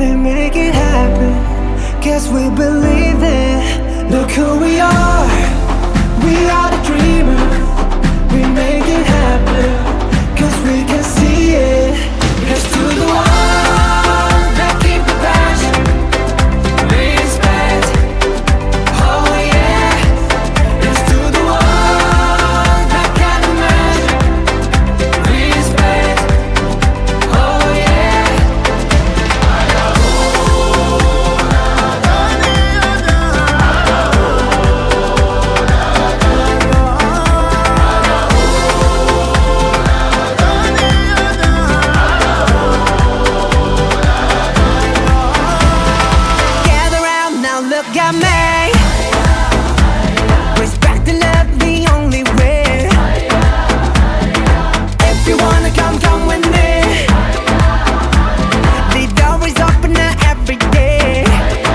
we make it happen. Guess we believe it. Look who we are. We are the dreamers. We make it happen. Cause we can see it. Here's to the ones that keep the passion. Respect. Oh yeah. Here's to the ones that can't imagine. Respect. Oh yeah. Gather round now, look at me. Respect and love the only way. If you wanna come, come with me. The door is open now every day.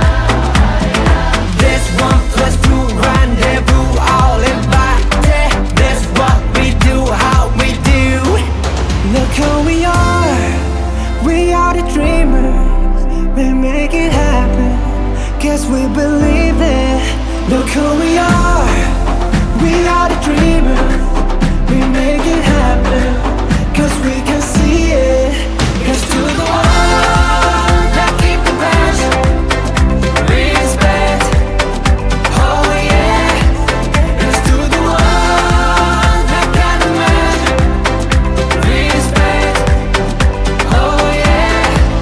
This 1+2 rendezvous, all invited. This what we do, how we do. Look who we are. We are the dreamers. We make it happen. Guess we believe it. Look who we are. We are the dreamers. We make it happen. Cause we can see it. Here's to the ones that keep the passion. Respect. Oh yeah. Here's to the ones that can't imagine. Respect. Oh yeah.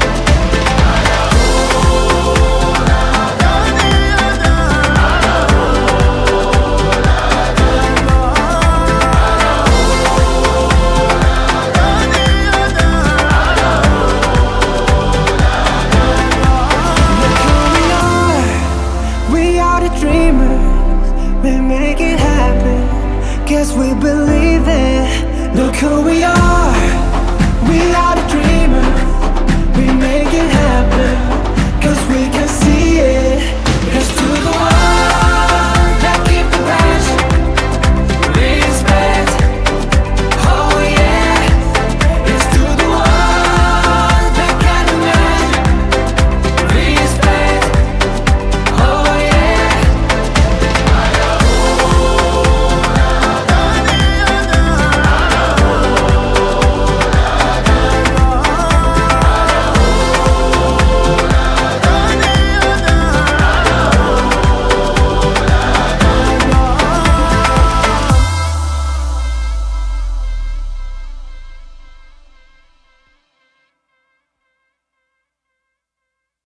Look who we are. We are the dreamers. We make it happen. Guess we believe it. Look who we are. We are the dreamers.